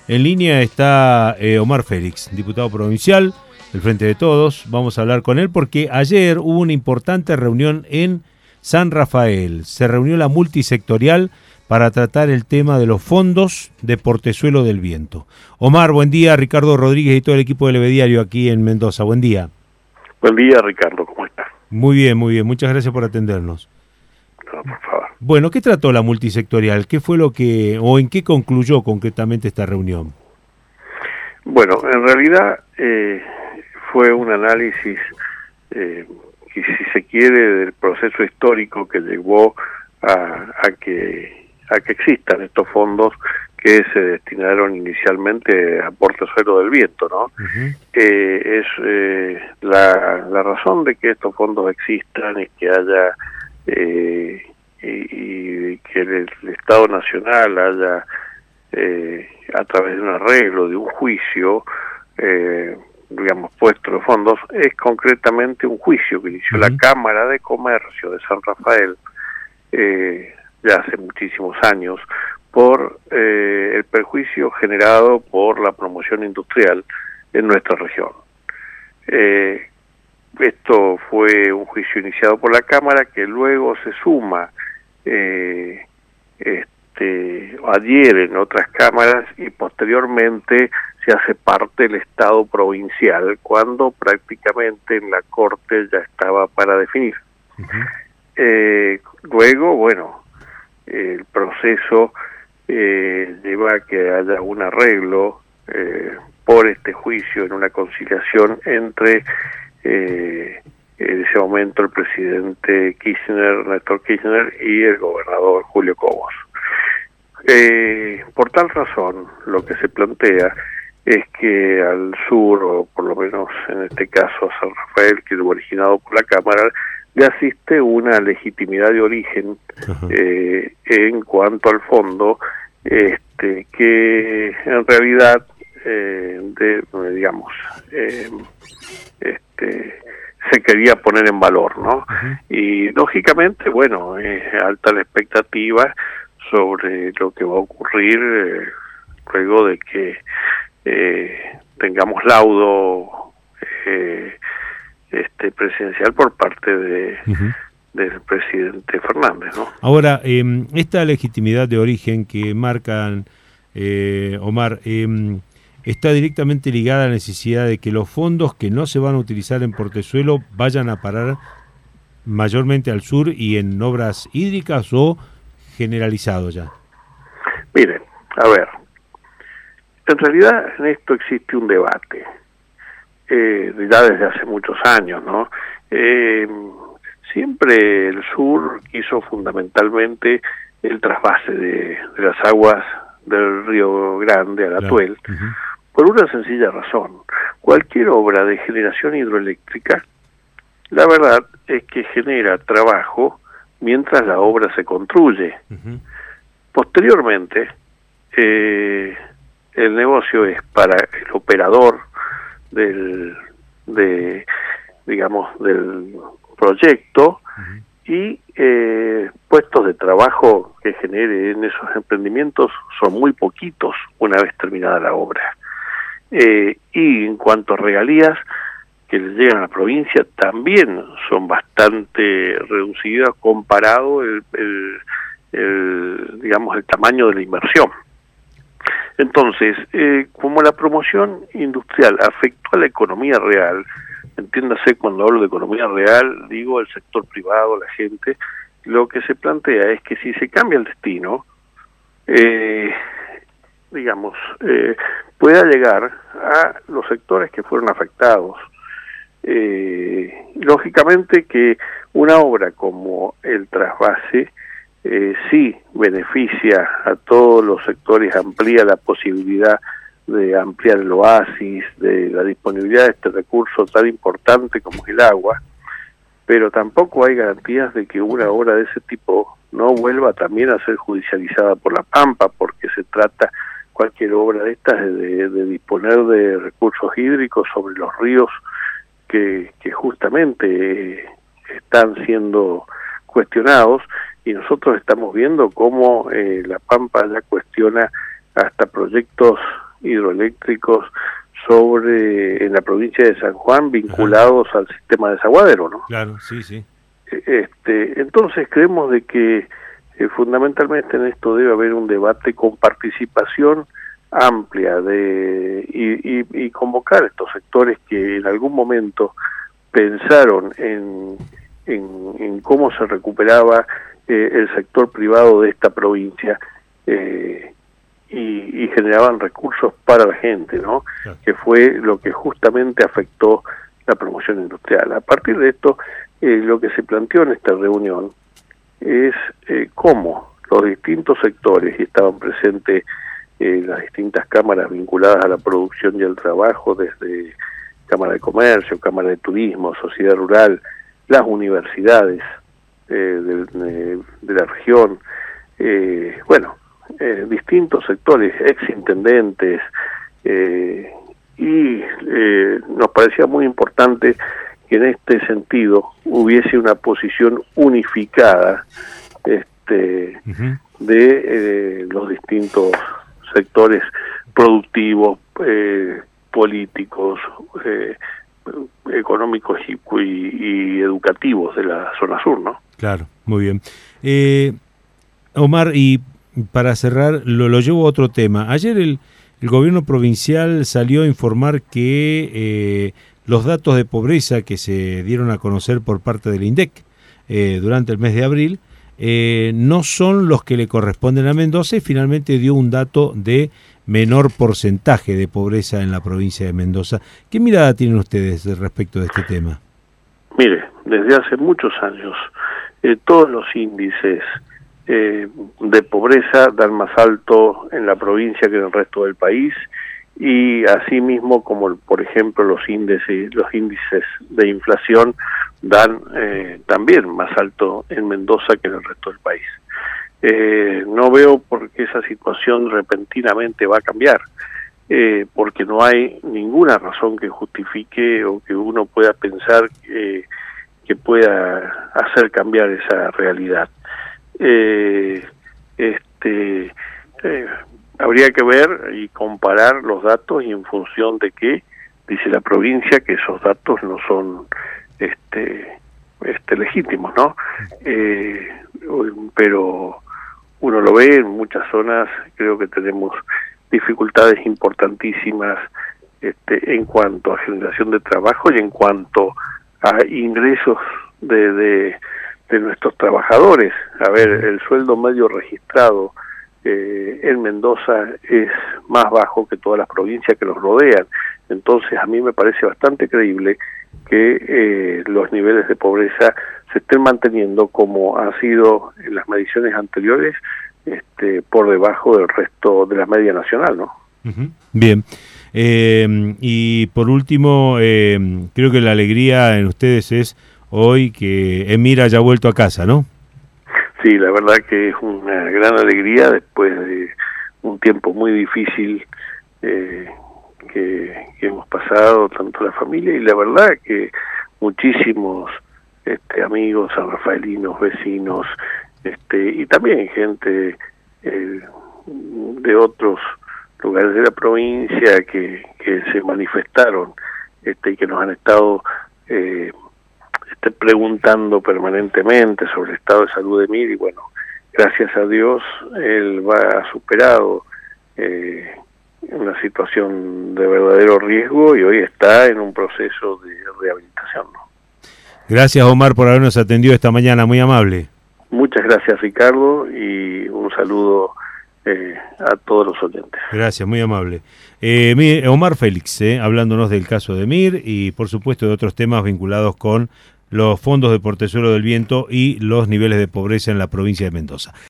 En línea está Omar Félix, diputado provincial del Frente de Todos. Vamos a hablar con él porque ayer hubo una importante reunión en San Rafael. Se reunió la multisectorial para tratar el tema de los fondos de Portezuelo del Viento. Omar, buen día. Ricardo Rodríguez y todo el equipo del Diario aquí en Mendoza. Buen día. Buen día, Ricardo. ¿Cómo estás? Muy bien, muy bien. Muchas gracias por atendernos. No, por favor. Bueno, ¿qué trató la multisectorial? ¿Qué fue lo que, o en qué concluyó concretamente esta reunión? Bueno, en realidad fue un análisis, que si se quiere, del proceso histórico que llevó a que existan estos fondos que se destinaron inicialmente a Portezuelo del Viento, ¿no? La razón de que estos fondos existan es que haya y que el Estado Nacional haya a través de un arreglo, de un juicio, digamos, puesto los fondos, es concretamente un juicio que inició la Cámara de Comercio de San Rafael ya hace muchísimos años por el perjuicio generado por la promoción industrial en nuestra región. Esto fue un juicio iniciado por la Cámara que luego se suma, adhiere en otras cámaras y posteriormente se hace parte del Estado provincial cuando prácticamente en la Corte ya estaba para definir. Luego, bueno, el proceso lleva a que haya un arreglo por este juicio en una conciliación entre en ese momento el presidente Kirchner, Néstor Kirchner, y el gobernador Julio Cobos. Por tal razón, lo que se plantea es que al sur, o por lo menos en este caso a San Rafael, que es originado por la Cámara, le asiste una legitimidad de origen en cuanto al fondo, que en realidad, se quería poner en valor, ¿no? Y lógicamente, bueno, alta la expectativa sobre lo que va a ocurrir luego de que tengamos laudo presidencial por parte del presidente Fernández, ¿no? Ahora, esta legitimidad de origen que marcan, Omar, está directamente ligada a la necesidad de que los fondos que no se van a utilizar en Portezuelo vayan a parar mayormente al sur y en obras hídricas, o generalizado ya. Miren, a ver, en realidad en esto existe un debate, ya desde hace muchos años, ¿no? Siempre el sur quiso fundamentalmente el trasvase de las aguas del Río Grande al Atuel, por una sencilla razón. Cualquier obra de generación hidroeléctrica, la verdad es que genera trabajo mientras la obra se construye. Posteriormente, el negocio es para el operador del proyecto y puestos de trabajo que genere en esos emprendimientos son muy poquitos una vez terminada la obra. Y en cuanto a regalías que les llegan a la provincia, también son bastante reducidas comparado el tamaño de la inversión. Entonces, como la promoción industrial afectó a la economía real, entiéndase, cuando hablo de economía real, digo el sector privado, la gente, lo que se plantea es que si se cambia el destino, pueda llegar a los sectores que fueron afectados. Lógicamente que una obra como el trasvase sí beneficia a todos los sectores, amplía la posibilidad de ampliar el oasis, de la disponibilidad de este recurso tan importante como es el agua, pero tampoco hay garantías de que una obra de ese tipo no vuelva también a ser judicializada por la Pampa, porque se trata, cualquier obra de estas, de disponer de recursos hídricos sobre los ríos que justamente están siendo cuestionados, y nosotros estamos viendo cómo la Pampa ya cuestiona hasta proyectos hidroeléctricos en la provincia de San Juan vinculados al sistema desaguadero, ¿no? Claro, sí, sí. Entonces creemos de que fundamentalmente en esto debe haber un debate con participación amplia y convocar a estos sectores que en algún momento pensaron en cómo se recuperaba el sector privado de esta provincia y generaban recursos para la gente, ¿no? Claro. Que fue lo que justamente afectó la promoción industrial. A partir de esto, lo que se planteó en esta reunión es cómo los distintos sectores, y estaban presentes las distintas cámaras vinculadas a la producción y al trabajo, desde Cámara de Comercio, Cámara de Turismo, Sociedad Rural, las universidades de la región, distintos sectores, exintendentes, y nos parecía muy importante que en este sentido hubiese una posición unificada de los distintos sectores productivos, políticos, económicos y educativos de la zona sur, ¿no? Claro, muy bien. Omar, y para cerrar, lo llevo a otro tema. Ayer el gobierno provincial salió a informar que los datos de pobreza que se dieron a conocer por parte del INDEC durante el mes de abril no son los que le corresponden a Mendoza, y finalmente dio un dato de menor porcentaje de pobreza en la provincia de Mendoza. ¿Qué mirada tienen ustedes respecto de este tema? Mire, desde hace muchos años todos los índices de pobreza dan más alto en la provincia que en el resto del país, y asimismo como por ejemplo los índices de inflación dan también más alto en Mendoza que en el resto del país. No veo por qué esa situación repentinamente va a cambiar, porque no hay ninguna razón que justifique o que uno pueda pensar que pueda hacer cambiar esa realidad. Habría que ver y comparar los datos, y en función de qué dice la provincia que esos datos no son legítimos, ¿no? Pero uno lo ve en muchas zonas. Creo que tenemos dificultades importantísimas en cuanto a generación de trabajo y en cuanto a ingresos de nuestros trabajadores. A ver, el sueldo medio registrado en Mendoza es más bajo que todas las provincias que los rodean. Entonces a mí me parece bastante creíble que los niveles de pobreza se estén manteniendo como ha sido en las mediciones anteriores, por debajo del resto de la media nacional, ¿no? Uh-huh. Bien. Y por último, creo que la alegría en ustedes es hoy que Emir haya vuelto a casa, ¿no? Sí, la verdad que es una gran alegría después de un tiempo muy difícil que hemos pasado, tanto la familia, y la verdad que muchísimos amigos sanrafaelinos, vecinos, y también gente de otros lugares de la provincia que se manifestaron y que nos han estado preguntando permanentemente sobre el estado de salud de Emir, y bueno, gracias a Dios él ha superado una situación de verdadero riesgo y hoy está en un proceso de rehabilitación, ¿no? Gracias, Omar, por habernos atendido esta mañana, muy amable. Muchas gracias, Ricardo, y un saludo a todos los oyentes. Gracias, muy amable. Omar Félix, hablándonos del caso de Emir y por supuesto de otros temas vinculados con los fondos de Portezuelo del Viento y los niveles de pobreza en la provincia de Mendoza.